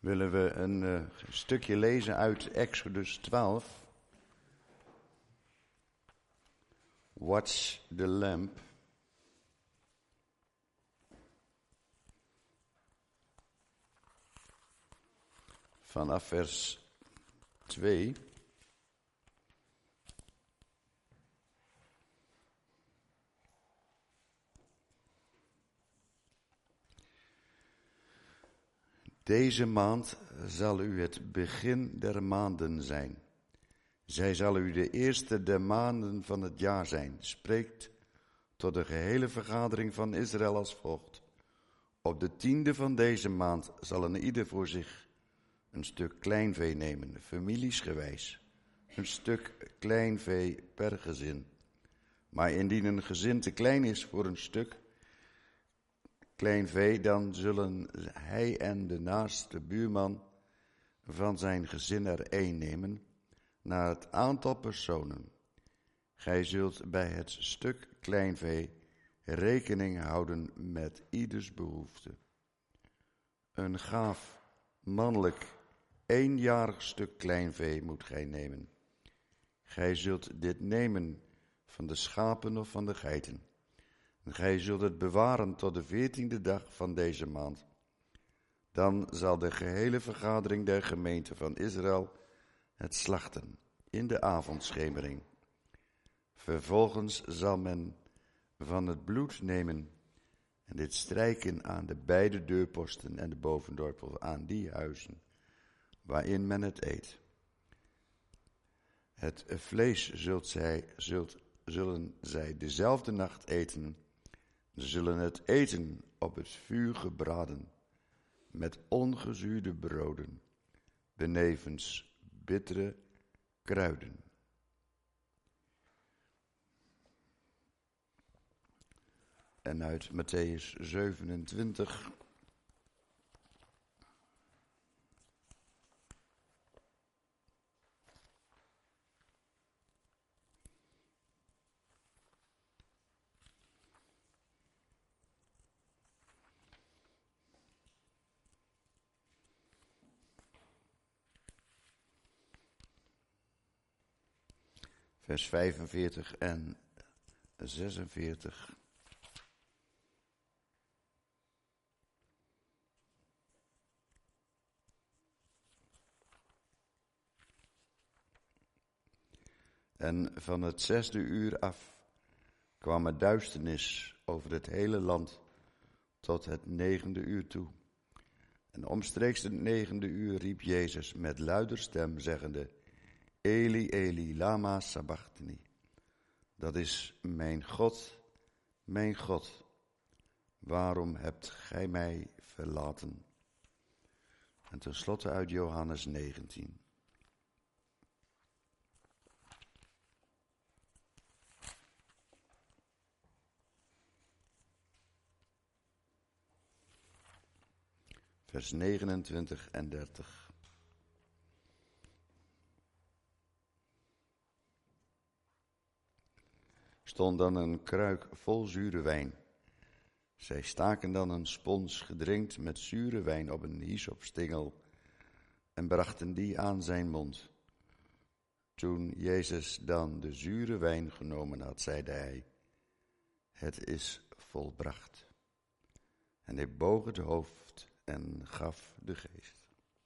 willen we een stukje lezen uit Exodus 12. Watch the lamp. Vanaf vers 2. Deze maand zal u het begin der maanden zijn. Zij zal u de eerste der maanden van het jaar zijn. Spreekt tot de gehele vergadering van Israël als volgt. Op de 10e van deze maand zal een ieder voor zich een stuk kleinvee nemen, familiesgewijs. Een stuk kleinvee per gezin. Maar indien een gezin te klein is voor een stuk kleinvee, dan zullen hij en de naaste buurman van zijn gezin er één nemen, naar het aantal personen. Gij zult bij het stuk kleinvee rekening houden met ieders behoefte. Een gaaf, mannelijk, eenjarig stuk kleinvee moet gij nemen. Gij zult dit nemen van de schapen of van de geiten. En gij zult het bewaren tot de 14e dag van deze maand. Dan zal de gehele vergadering der gemeente van Israël het slachten in de avondschemering. Vervolgens zal men van het bloed nemen en dit strijken aan de beide deurposten en de bovendorpel aan die huizen waarin men het eet. Het vlees zullen zij dezelfde nacht eten. Ze zullen het eten op het vuur gebraden, met ongezuurde broden, benevens bittere kruiden. En uit Mattheüs 27. Vers 45 en 46. En van het 6e uur af kwam er duisternis over het hele land tot het 9e uur toe. En omstreeks het 9e uur riep Jezus met luider stem, zeggende: Eli, Eli, lama sabachthani. Dat is: mijn God, waarom hebt gij mij verlaten? En tenslotte uit Johannes 19. Vers 29 en 30. Stond dan een kruik vol zure wijn. Zij staken dan een spons gedrenkt met zure wijn op een hyssopstingel en brachten die aan zijn mond. Toen Jezus dan de zure wijn genomen had, zeide hij: het is volbracht. En hij boog het hoofd en gaf de geest.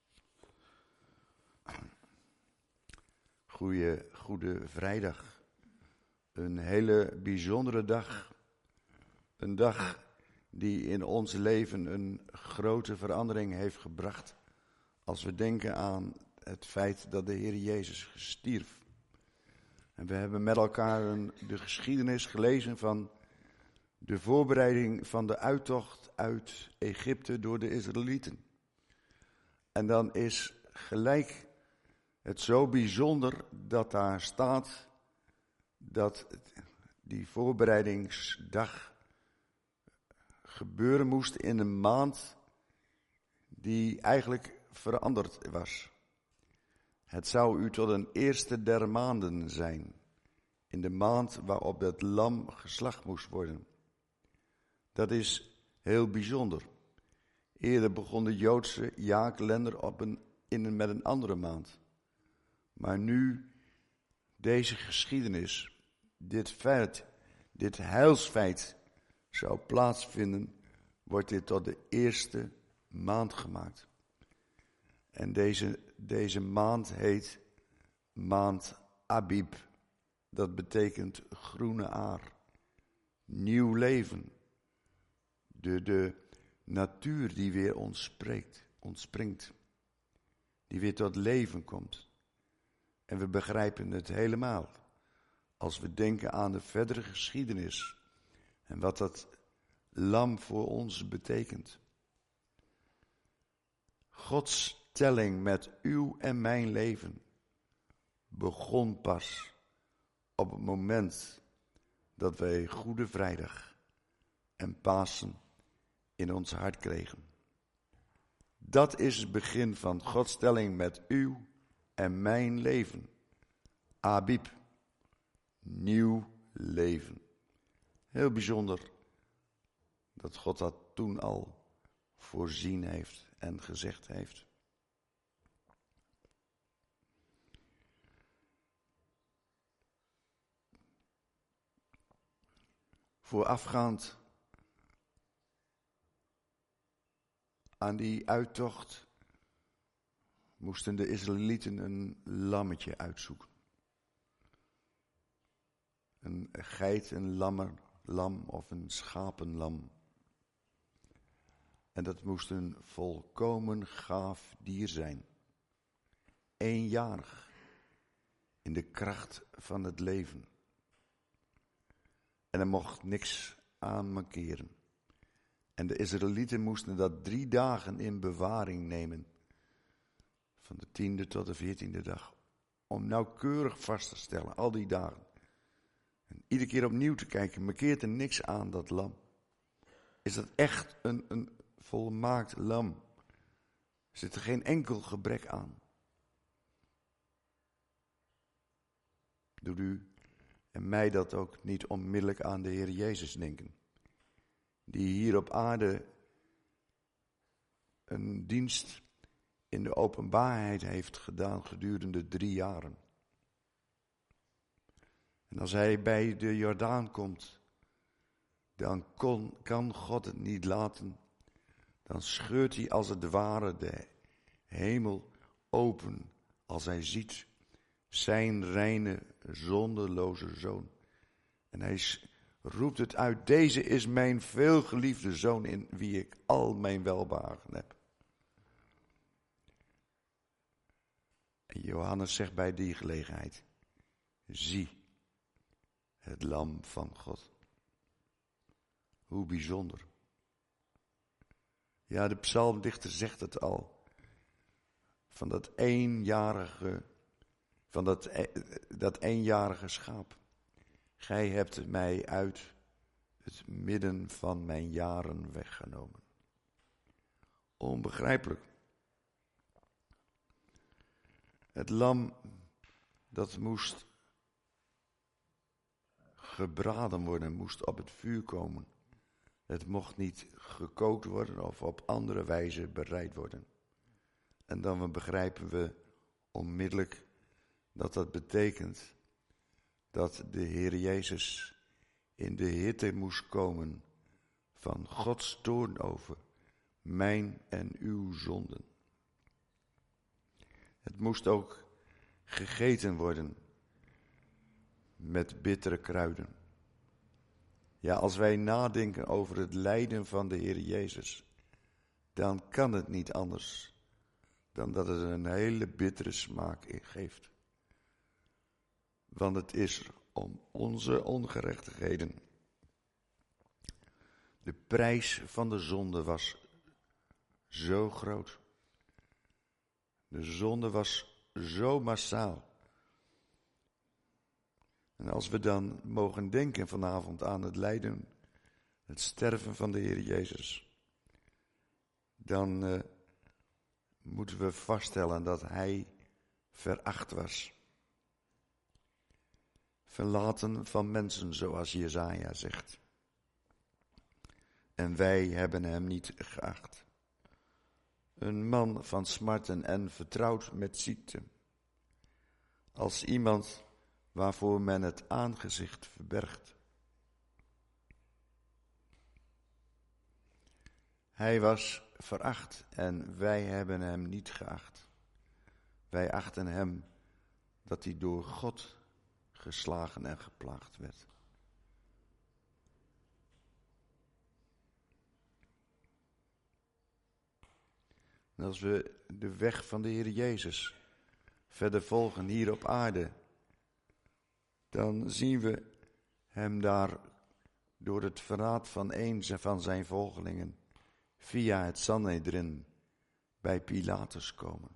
Goede vrijdag. Een hele bijzondere dag. Een dag die in ons leven een grote verandering heeft gebracht. Als we denken aan het feit dat de Heer Jezus stierf. En we hebben met elkaar de geschiedenis gelezen van de voorbereiding van de uittocht uit Egypte door de Israëlieten. En dan is gelijk het zo bijzonder dat daar staat dat die voorbereidingsdag gebeuren moest in een maand die eigenlijk veranderd was. Het zou u tot een eerste der maanden zijn, in de maand waarop het lam geslacht moest worden. Dat is heel bijzonder. Eerder begon de Joodse jaarkalender met een andere maand. Maar nu deze geschiedenis, dit heilsfeit zou plaatsvinden, wordt dit tot de eerste maand gemaakt. En deze maand heet maand Abib. Dat betekent groene aar, nieuw leven. De natuur die weer ontspringt, die weer tot leven komt. En we begrijpen het helemaal als we denken aan de verdere geschiedenis en wat dat lam voor ons betekent. Gods telling met uw en mijn leven begon pas op het moment dat wij Goede Vrijdag en Pasen in ons hart kregen. Dat is het begin van Gods telling met uw en mijn leven. Abib, nieuw leven. Heel bijzonder dat God dat toen al voorzien heeft en gezegd heeft. Voorafgaand aan die uittocht moesten de Israëlieten een lammetje uitzoeken. Een geit, een lam of een schapenlam. En dat moest een volkomen gaaf dier zijn. Eenjarig, in de kracht van het leven. En er mocht niks aan mankeren. En de Israëlieten moesten dat 3 dagen in bewaring nemen. Van de 10e tot de 14e dag. Om nauwkeurig vast te stellen, al die dagen. En iedere keer opnieuw te kijken, mankeert er niks aan dat lam? Is dat echt een volmaakt lam? Zit er geen enkel gebrek aan? Doet u en mij dat ook niet onmiddellijk aan de Heer Jezus denken? Die hier op aarde een dienst in de openbaarheid heeft gedaan gedurende 3 jaren. En als hij bij de Jordaan komt, dan kan God het niet laten. Dan scheurt hij als het ware de hemel open als hij ziet zijn reine, zonderloze zoon. En hij roept het uit, deze is mijn veelgeliefde zoon in wie ik al mijn welbehagen heb. En Johannes zegt bij die gelegenheid, zie het lam van God. Hoe bijzonder. Ja, de psalmdichter zegt het al. Van dat eenjarige schaap. Gij hebt mij uit het midden van mijn jaren weggenomen. Onbegrijpelijk. Het lam, dat moest gebraden worden, moest op het vuur komen. Het mocht niet gekookt worden of op andere wijze bereid worden. En dan begrijpen we onmiddellijk dat dat betekent dat de Heer Jezus in de hitte moest komen van Gods toorn over mijn en uw zonden. Het moest ook gegeten worden met bittere kruiden. Ja, als wij nadenken over het lijden van de Heer Jezus, dan kan het niet anders dan dat het een hele bittere smaak geeft. Want het is om onze ongerechtigheden. De prijs van de zonde was zo groot. De zonde was zo massaal. En als we dan mogen denken vanavond aan het lijden, het sterven van de Heer Jezus, dan moeten we vaststellen dat Hij veracht was. Verlaten van mensen, zoals Jesaja zegt. En wij hebben Hem niet geacht. Een man van smarten en vertrouwd met ziekte. Als iemand waarvoor men het aangezicht verbergt. Hij was veracht en wij hebben hem niet geacht. Wij achten hem dat hij door God geslagen en geplaagd werd. En als we de weg van de Heer Jezus verder volgen hier op aarde, dan zien we hem daar door het verraad van een van zijn volgelingen via het Sanhedrin bij Pilatus komen.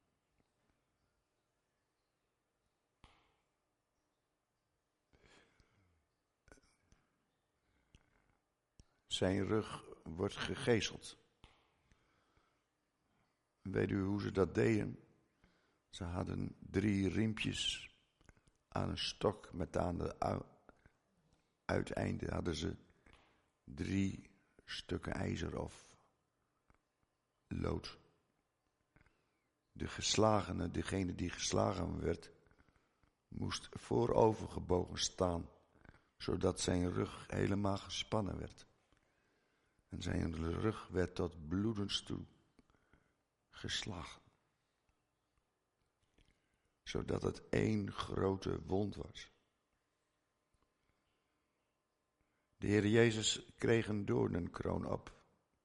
Zijn rug wordt gegezeld. Weet u hoe ze dat deden? Ze hadden 3 riempjes aan een stok met aan de uiteinde hadden ze 3 stukken ijzer of lood. De geslagene, degene die geslagen werd, moest voorovergebogen staan, zodat zijn rug helemaal gespannen werd. En zijn rug werd tot bloedens toe geslagen. Zodat het 1 grote wond was. De Heer Jezus kreeg een doornenkroon op.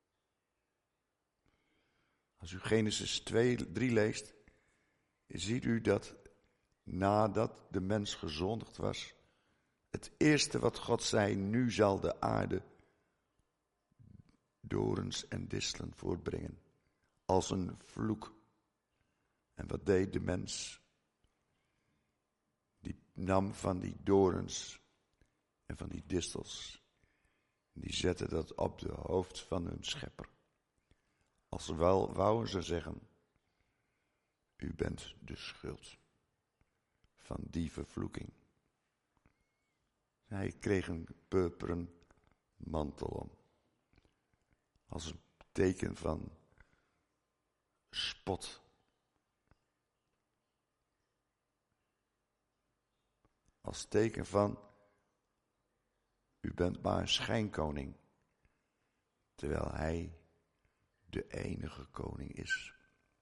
Als u Genesis 3 leest, ziet u dat nadat de mens gezondigd was, het eerste wat God zei, nu zal de aarde dorens en distelen voortbrengen, als een vloek. En wat deed de mens? Die nam van die dorens en van die distels, die zette dat op de hoofd van hun schepper. Als wel wouden ze zeggen, u bent de schuld van die vervloeking. Hij kreeg een purperen mantel om. Als een teken van spot. Als teken van, u bent maar een schijnkoning. Terwijl hij de enige koning is.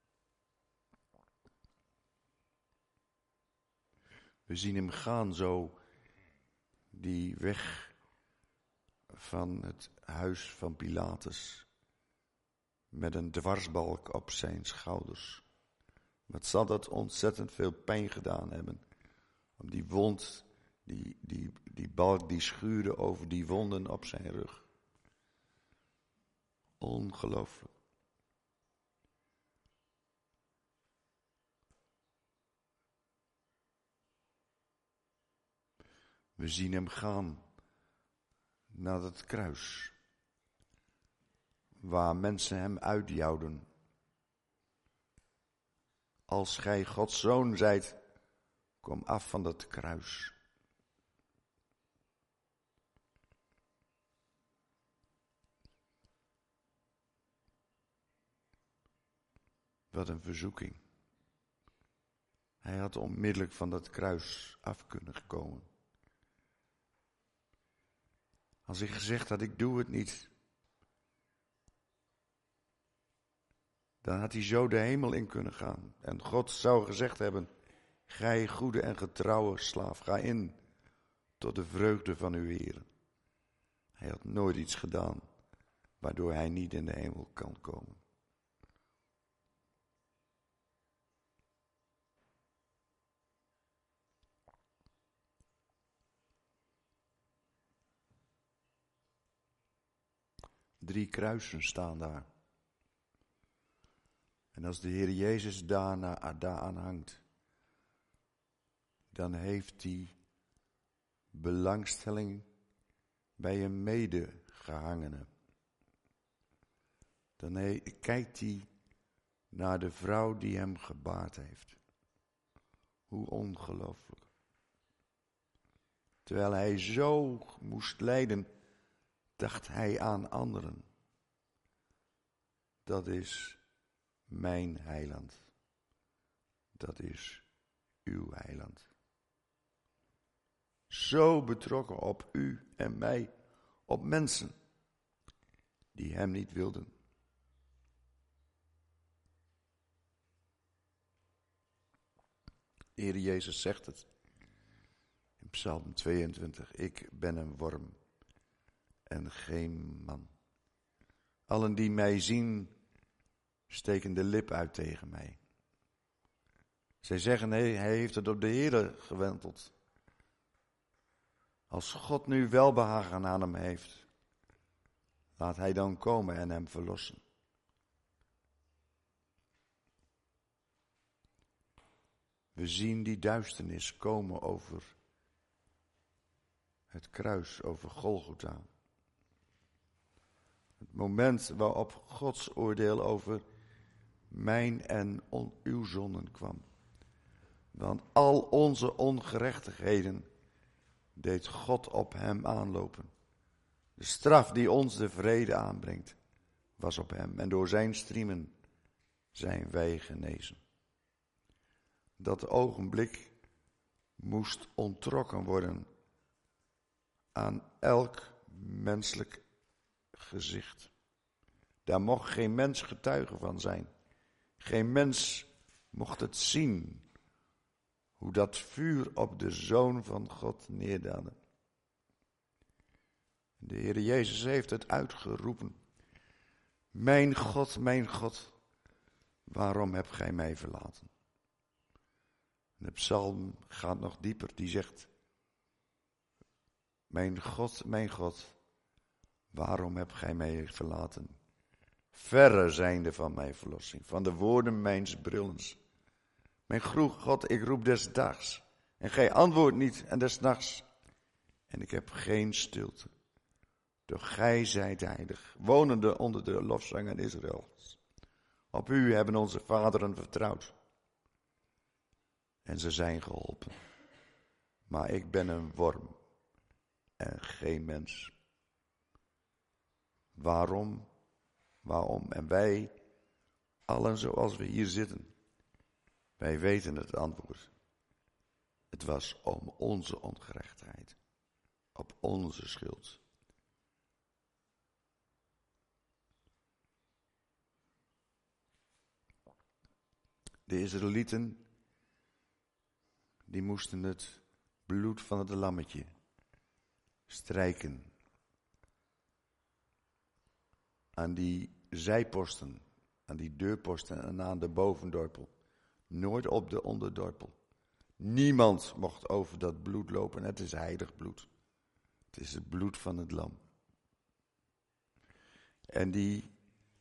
We zien hem gaan zo die weg van het huis van Pilatus met een dwarsbalk op zijn schouders. Wat zal dat ontzettend veel pijn gedaan hebben. Om die wond, die balk die schuurde over die wonden op zijn rug. Ongelooflijk. We zien hem gaan naar het kruis, waar mensen hem uitjouwden. Als gij Gods zoon zijt, kom af van dat kruis. Wat een verzoeking. Hij had onmiddellijk van dat kruis af kunnen komen. Als hij gezegd had, ik doe het niet, dan had hij zo de hemel in kunnen gaan. En God zou gezegd hebben, gij goede en getrouwe slaaf, ga in tot de vreugde van uw Heer. Hij had nooit iets gedaan, waardoor hij niet in de hemel kan komen. Drie kruisen staan daar. En als de Heer Jezus daaraan hangt, dan heeft hij belangstelling bij een medegehangene. Dan kijkt hij naar de vrouw die hem gebaard heeft. Hoe ongelooflijk. Terwijl hij zo moest lijden, dacht hij aan anderen. Dat is mijn heiland. Dat is uw heiland. Zo betrokken op u en mij, op mensen die hem niet wilden. De Heer Jezus zegt het in Psalm 22. Ik ben een worm en geen man. Allen die mij zien, steken de lip uit tegen mij. Zij zeggen, nee, hij heeft het op de Heer gewenteld. Als God nu welbehagen aan hem heeft, laat hij dan komen en hem verlossen. We zien die duisternis komen over het kruis, over Golgotha. Het moment waarop Gods oordeel over mijn en uw zonden kwam. Want al onze ongerechtigheden deed God op hem aanlopen. De straf die ons de vrede aanbrengt, was op hem. En door zijn striemen zijn wij genezen. Dat ogenblik moest onttrokken worden aan elk menselijk gezicht. Daar mocht geen mens getuige van zijn. Geen mens mocht het zien, hoe dat vuur op de Zoon van God neerdaalde. De Heer Jezus heeft het uitgeroepen. Mijn God, waarom hebt gij mij verlaten? De psalm gaat nog dieper, die zegt, mijn God, waarom hebt gij mij verlaten? Verre zijnde van mijn verlossing, van de woorden mijns brillens. Mijn God, ik roep des dags, en gij antwoordt niet, en des nachts. En ik heb geen stilte. Doch gij zijt heilig, wonende onder de lofzangen Israëls. Op u hebben onze vaderen vertrouwd. En ze zijn geholpen. Maar ik ben een worm en geen mens. Waarom? En wij, allen zoals we hier zitten, wij weten het antwoord. Het was om onze ongerechtigheid, op onze schuld. De Israëlieten, die moesten het bloed van het lammetje strijken aan die zijposten, aan die deurposten en aan de bovendorpel. Nooit op de onderdorpel. Niemand mocht over dat bloed lopen. Het is heilig bloed. Het is het bloed van het lam. En die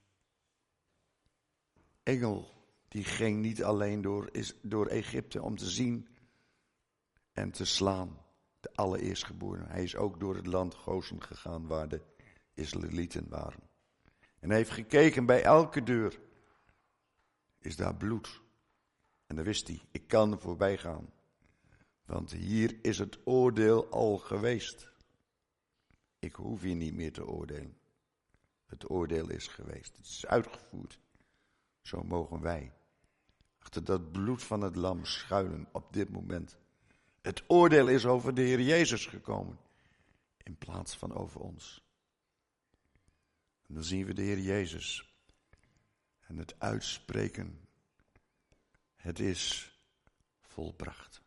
engel, die ging niet alleen door Egypte om te zien en te slaan. De allereerstgeborene. Hij is ook door het land Gozen gegaan waar de Israëlieten waren. En hij heeft gekeken bij elke deur. Is daar bloed? En dan wist hij, ik kan voorbij gaan. Want hier is het oordeel al geweest. Ik hoef hier niet meer te oordelen. Het oordeel is geweest. Het is uitgevoerd. Zo mogen wij achter dat bloed van het lam schuilen op dit moment. Het oordeel is over de Heer Jezus gekomen. In plaats van over ons. En dan zien we de Heer Jezus. En het uitspreken. Het is volbracht.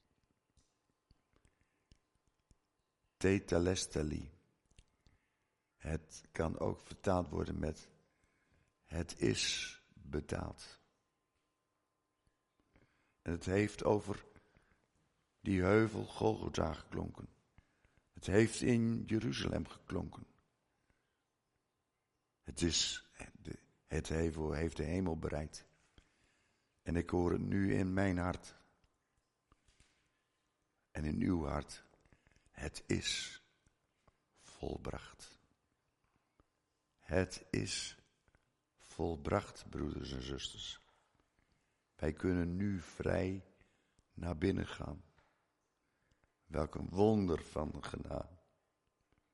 Tetelestali. Het kan ook vertaald worden met het is betaald. En het heeft over die heuvel Golgotha geklonken. Het heeft in Jeruzalem geklonken. Het heeft de hemel bereikt. En ik hoor het nu in mijn hart. En in uw hart. Het is volbracht. Het is volbracht, broeders en zusters. Wij kunnen nu vrij naar binnen gaan. Welk een wonder van genade.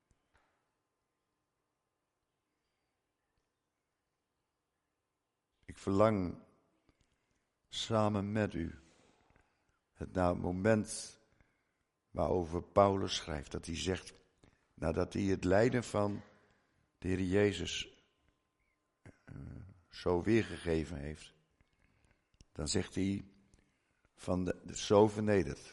Ik Ik verlang samen met u het moment waarover Paulus schrijft, dat hij zegt, nadat hij het lijden van de Heer Jezus zo weergegeven heeft, dan zegt hij van de zo vernederd.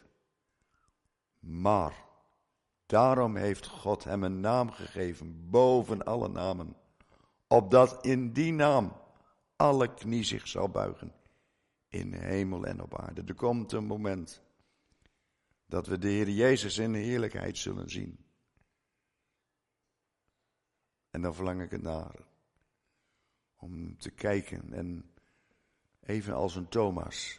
Maar daarom heeft God hem een naam gegeven boven alle namen, opdat in die naam alle knie zich zal buigen, in hemel en op aarde. Er komt een moment dat we de Heer Jezus in de heerlijkheid zullen zien. En dan verlang ik ernaar om te kijken en even als een Thomas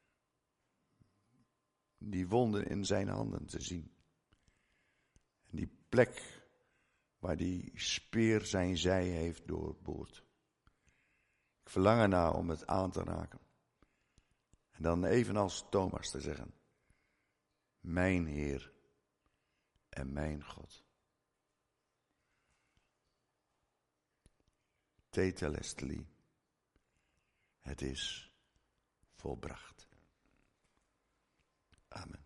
die wonden in zijn handen te zien. En die plek waar die speer zijn zij heeft doorboord. Ik verlang ernaar om het aan te raken. En dan evenals Thomas te zeggen, mijn Heer en mijn God. Tetelestai, het is volbracht. Amen.